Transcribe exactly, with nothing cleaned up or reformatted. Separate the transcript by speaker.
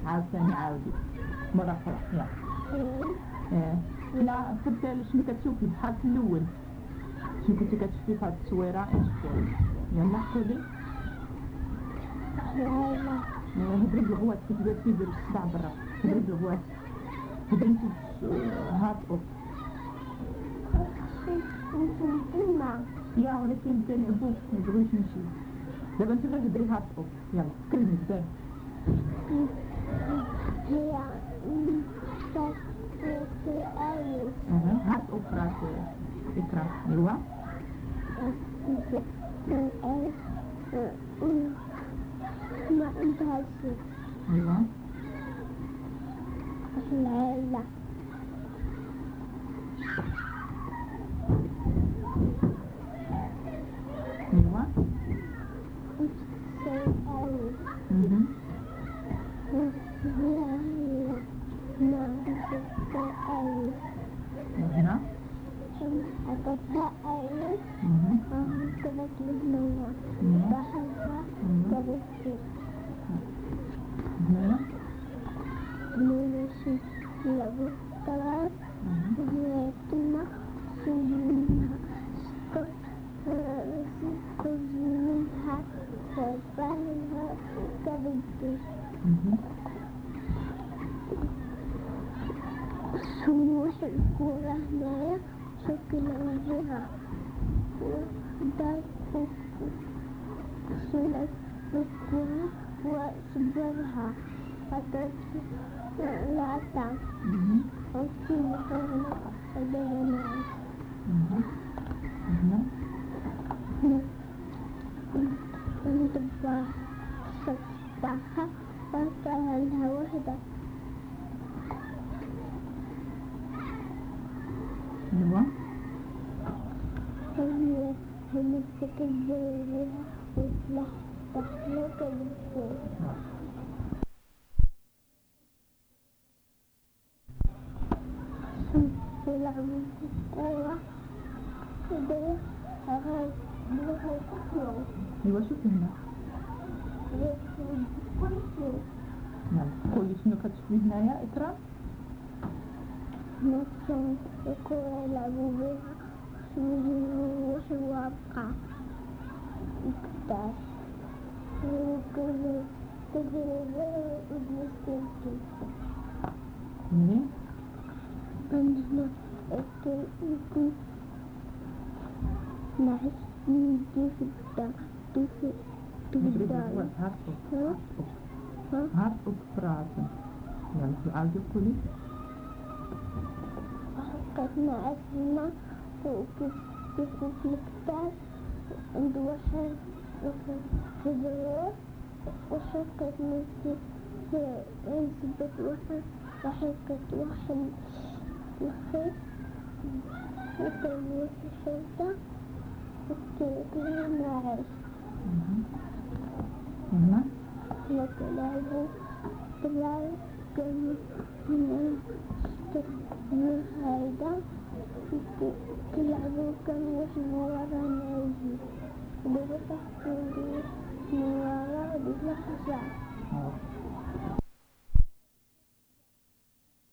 Speaker 1: عاود ثاني عاودي مرة أخرى يلا. إيه لا في التالي شنو كتشوفي بحال في الأول شنو كنتي كتشوفي في هاد التصويرة اش كاين يلا حكولي.
Speaker 2: لا
Speaker 1: هضري بالغوات كيف قلتي يديروا الصداع برا هضري بالغوات هضري انت هات اوف يا ولكن تلعبوا ما يبغيوش يمشيو دابا انت غير هضري هات اوف يلا فكرني بزاف.
Speaker 2: هي
Speaker 1: اها هات اوف راس اكرام ايوا
Speaker 2: ما عندهاش
Speaker 1: ايوا
Speaker 2: لا لا
Speaker 1: ايوا هنا
Speaker 2: أكتها أيضا كانت لبنانية بحرها كبسي
Speaker 1: هنا
Speaker 2: بلونشي لبو طلاب ويتنا سجنها سجنها وبحرها كبسي سموح الكورة هنايا شكلا بها ودار سلك الكورة وصبرها وتطلعتا وفي مكانها ودرنا وانتبه صباحها وكانها وحدة
Speaker 1: ايوا
Speaker 2: هي هنمسك الزريرة وتلح تحلق الزر يلعبوا بالكورة وده أغاز بلغة الكورة
Speaker 1: ايوا شوفي هنا
Speaker 2: يدخل كل شيء.
Speaker 1: يلا قولي شنو كتشوفي هنايا اكرام.
Speaker 2: نصهم الكورة يلعبوا بها ويروح الواقع يكتاش وكل تجربة وبنستمتع.
Speaker 1: منين؟
Speaker 2: عندنا التلفزيون نعيش نجي في الدار في الدار
Speaker 1: هات اوف هات اوف فراسن يلا عاودي قولي.
Speaker 2: حقتنا عزنا وكيف كيف نكتاش عند واحد في الدروس وحقتنا في نثبت واحد وحقت واحد الخيط وكان واحد الشرطة وكان نعيش
Speaker 1: هنا
Speaker 2: وتلعبوا تلعب كانوا من هيدا تلعبوا كانوا يحلوا ورا ناجي وبيفتح من ورا وبيفتح شعر.